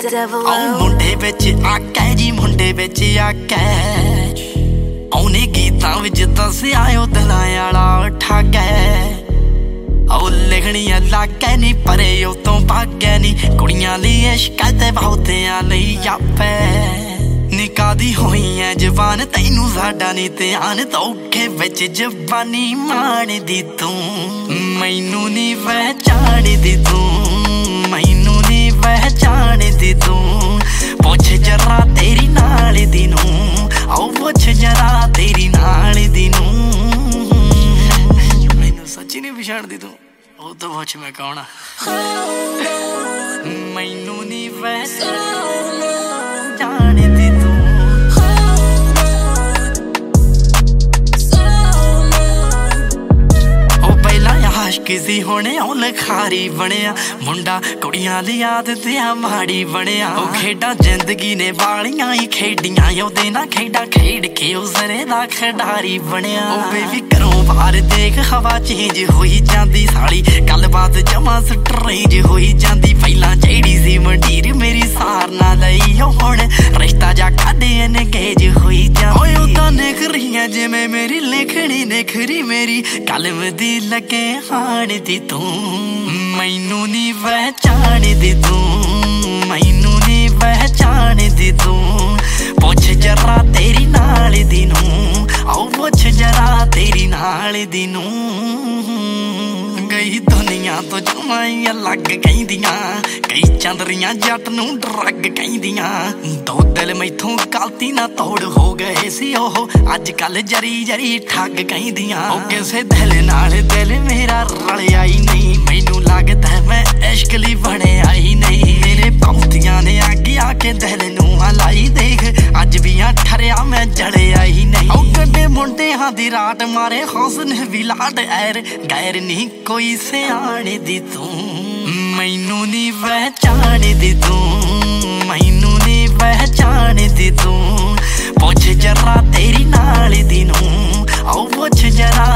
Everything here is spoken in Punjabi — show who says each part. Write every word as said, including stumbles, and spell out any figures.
Speaker 1: ਮੁੰਡੇ ਵਿੱਚ ਆਕੈ ਜੀ ਮੁੰਡੇ ਵਿੱਚ ਆਕੈ ਉਹਨੇ ਗੀਤਾਂ ਵਿੱਚ ਦੱਸਿਆ ਉਹ ਦਿਲਾਂ ਵਾਲਾ ਠਾਗੈ ਉਹ ਲਿਖਣੀਆਂ ਲਾਗੈ ਨੀ ਪਰੇ ਉਹ ਤੋਂ ਭਾਗੈ ਨੀ ਕੁੜੀਆਂ ਲਈ ਇਸ਼ਕ ਤੇ ਬਹੁਤਿਆਂ ਲਈ ਆਪੈ ਨੀ ਕਾਦੀ ਹੋਈ ਐ ਜਵਾਨ ਤੈਨੂੰ ਸਾਡਾ ਨੀ ਧਿਆਨ ਧੋਖੇ ਵਿੱਚ ਜਵਾਨੀ ਮਾਣਦੀ ਤੂੰ ਮੈਨੂੰ ਨੀ ਪਹਿਚਾਣਦੀ ਤੂੰ ਮੈਨੂੰ ਨੀ ਪਹਿਚਾਣਦੀ ਤੂੰ ਪੁੱਛ ਜਰਾ ਤੇਰੀ ਨਾਲ ਦੀ ਨੂੰ ਆਓ ਪੁੱਛ ਜਰਾ ਤੇਰੀ ਨਾਲ ਦੀ ਨੂੰ ਮੈਨੂੰ ਸੱਚੀ ਨੀ ਪਛਾਣਦੀ ਤੂੰ ਉਹ ਤਾਂ ਪੁੱਛ ਮੈਂ ਕੌਣ ਆ ਮੈਨੂੰ ਨੀ ਪਹਿਚਾਣਦੀ ਤੂੰ ਕਿਸੀ ਹੋਣੇ ਉਹ ਲਖਾਰੀ ਬਣਿਆ ਮੁੰਡਾ ਕੁੜੀਆਂ ਦੀ ਆਦਤ ਆ ਮਾੜੀ ਬਣਿਆ ਉਹ ਖੇਡਾਂ ਜ਼ਿੰਦਗੀ ਨੇ ਵਾਲੀਆਂ ਹੀ ਖੇਡੀਆਂ ਉਹਦੇ ਨਾਲ ਖੇਡਾਂ ਖੇਡ ਕੇ ਉਹ ਜ਼ਰੇ ਦਾ ਖਿਡਾਰੀ ਬਣਿਆ ਉਹ ਬੇਬੀ ਘਰੋਂ ਬਾਹਰ ਦੇਖ ਹਵਾ ਚੇਂਜ ਹੋਈ ਜਾਂਦੀ ਸਾਲੀ ਗੱਲਬਾਤ ਜਮਾ ਸਟਰੇਂਜ ਹੋਈ ਜਾਂਦੀ ਪਹਿਲਾਂ ਜਿਹੜੀ ਸੀ ਮੰਡੀਰ ਮੇਰੀ ਸਾਰ ਨਾ ਲਈ ਉਹ ਹੁਣ ਰਿਸ਼ਤਾ ਜਾ ਕਾਢੇ ਐਨਗੇਜ ਹੋਈ ਜਾਂਦੀ ਓਏ ਉਹ ਤਾਂ ਨਿਖਰੀਆਂ ਜਿਵੇਂ ਮੇਰੀ ਲਿਖਣੀ ਨਿਖਰੀ ਮੇਰੀ ਕਲਮ ਦੀ ਲੱਗੇ ਹਾਣਦੀ ਤੂੰ ਮੈਨੂੰ ਨੀ ਪਹਿਚਾਣਦੀ ਤੂੰ ਮੈਨੂੰ ਨੀ ਪਹਿਚਾਣਦੀ ਤੂੰ ਪੁੱਛ ਜਰਾ ਤੇਰੀ ਨਾਲ ਦੀ ਨੂੰ ਆਓ ਪੁੱਛ ਜਰਾ ਤੇਰੀ ਨਾਲ ਦੀ ਨੂੰ ਗਈ ਦੁਨੀਆ ਤੋਂ ਜਮਾਈ ਅਲੱਗ ਕਹਿੰਦੀਆਂ ਕਈ ਚੰਦਰੀਆਂ ਜੱਟ ਨੂੰ ਡਰੱਗ ਕਹਿੰਦੀਆਂ ਦੋ ਦਿਲ ਮੈਥੋਂ ਗਲਤੀ ਨਾ ਤੋੜ ਹੋ ਗਏ ਸੀ ਉਹ ਅੱਜ ਕੱਲ ਜਰੀ ਜਰੀ ਠੱਗ ਕਹਿੰਦੀਆਂ ਉਹ ਕਿਸੇ ਦਿਲ ਨਾਲ ਦਿਲ ਮੇਰਾ ਰਲਿਆ ਹੀ ਨਹੀਂ ਮੈਨੂੰ ਲੱਗਦਾ ਮੈਂ ਇਸ਼ਕ ਲਈ ਬਣਿਆ ਹੀ ਨਹੀਂ ਮੇਰੇ ਪੌਂਤੀਆਂ ਨੇ ਅੱਗੇ ਆ ਕੇ ਦਿਲ ਨੂੰ ਹਲਾਈ ਦੇਖ ਅੱਜ ਵੀ ਆ ਠਰਿਆ ਮੈਂ ਜਲਿਆ ਹੀ ਨਹੀਂ ਉਹ ਗੱਡੇ ਮੁੰਡਿਆਂ ਦੀ ਰਾਟ ਮਾਰੇ ਹੁਸਨ ਵੀ ਲਾਡ ਐਰ ਗੈਰ ਨਹੀਂ ਕੋਈ ਸਿਆਣੇ ਦੀ ਤੂੰ ਮੈਨੂੰ ਨੀ ਪਹਿਚਾਣਦੀ ਤੂੰ ਮੈਨੂੰ ਨੀ ਪਹਿਚਾਣਦੀ ਤੂੰ ਪੁੱਛ ਜਰਾ ਤੇਰੀ ਨਾਲ ਦੀ ਨੂੰ ਆਓ ਪੁੱਛ ਜਰਾ